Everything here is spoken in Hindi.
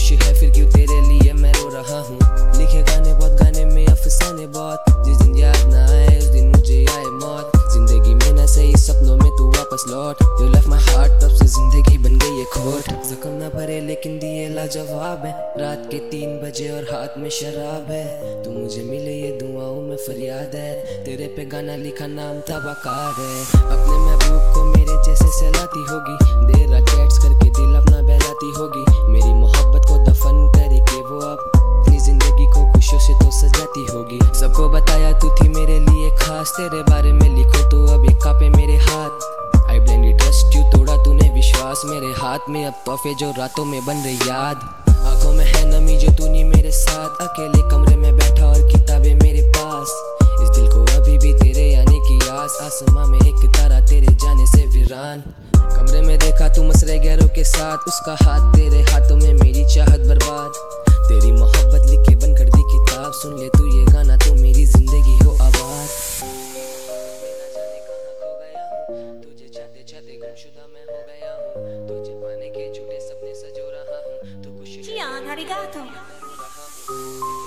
खुशी है फिर क्यों तेरे लिए मैं रो रहा हूँ। लिखे गाने बहुत, गाने में अफसाने बहुत, जिस दिन याद ना आए उस दिन मुझे आए मौत। जिंदगी में ना सही सपनों में तू वापस लौट। You left my heart, तब से जिंदगी बन गई है खोट। जख्म ना भरे लेकिन दिए लाजवाब है, रात के 3 बजे और हाथ में शराब है। तू मुझे मिले ये दुआओं में फरियाद है, तेरे पे गाना लिखा नाम था वकार है। अपने महबूब को मेरे जैसे सहलाती होगी, देर रात चैट्स करके दिल अपना बहलाती होगी। मेरी मोहब्बत को दफन करके वो अब अपनी जिंदगी को खुशियों से तो सजाती होगी। सबको बताया तू थी मेरे लिए खास, तेरे बारे में लिखो तो अब ये कांपे मेरे हाथ। I blindly trust you, तोड़ा तूने विश्वास, मेरे हाथ में अब तोहफे जो रातों में बन रही याद। आंखों में है नमी जो तू नहीं मेरे साथ, अकेले कमरे में बैठा और किताबें मेरे पास। इस दिल को अभी भी तेरे आने की आस, आसमां में एक तारा तेरे जाने से वीरान। कमरे में देखा तू मसरे गैरों के साथ, उसका हाथ तेरे हाथों में मेरी चाहत बर्बाद। तेरी मोहब्बत लिख के बंद कर दी किताब, सुन ले तू ये गाना तो मेरी जिंदगी हो आबाद। तुझे चाहते चाहते गुमशुदा मैं हो गया हूँ, तुझे पाने के झूठे सपने सजो रहा हूँ। तो कुछ Gian, arigato.